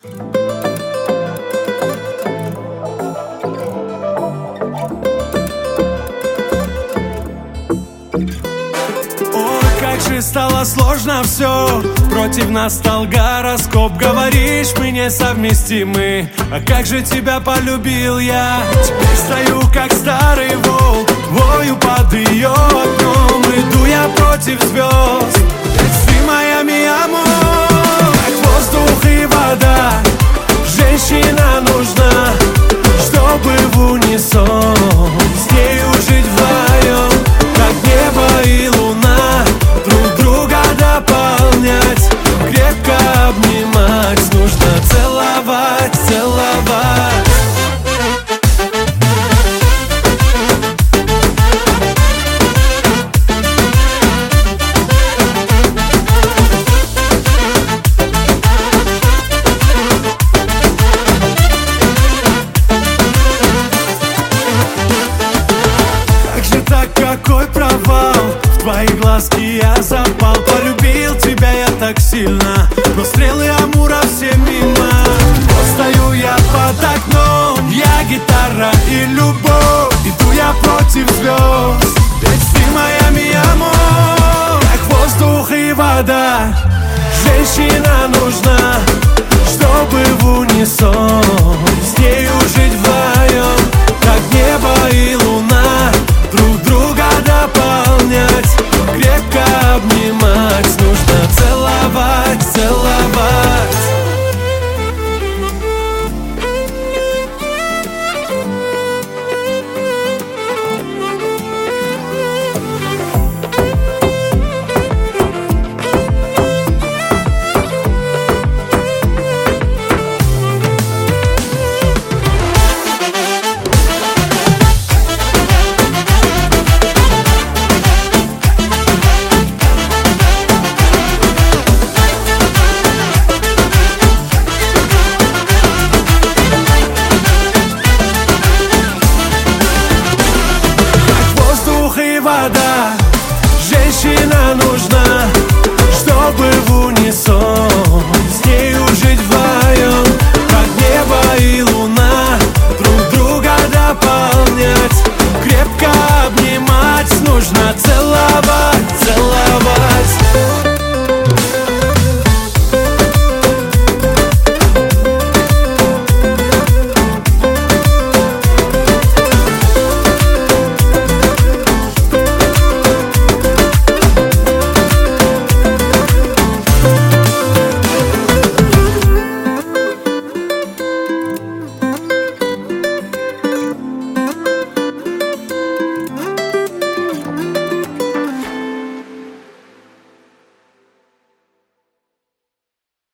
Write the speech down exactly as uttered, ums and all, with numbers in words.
Как же стало сложно все, против нас стал гороскоп. Говоришь, мы несовместимы, а как же тебя полюбил я. Теперь стою, как старый волк, вою под ее окном. Иду я против звезд, ведь ты моя ми амор. Как воздух и вода, женщина нужна, чтобы в унисон с нею жить вдвоем. Как небо и луна, друг друга дополнять, крепко обнимать, нужно целовать, целовать. Как же так, какой провал? В твои глазки я запал. Полюбил тебя я так сильно, но стрелы Амура все мимо. Вот стою я под окном, я гитара и любовь. Иду я против звезд, ведь ты моя ми амор. Как воздух и вода, женщина нужна, чтобы в унисон с нею жить вдвоем. Как небо и луна, друг друга дополнять, крепко обнимать, нужно целовать.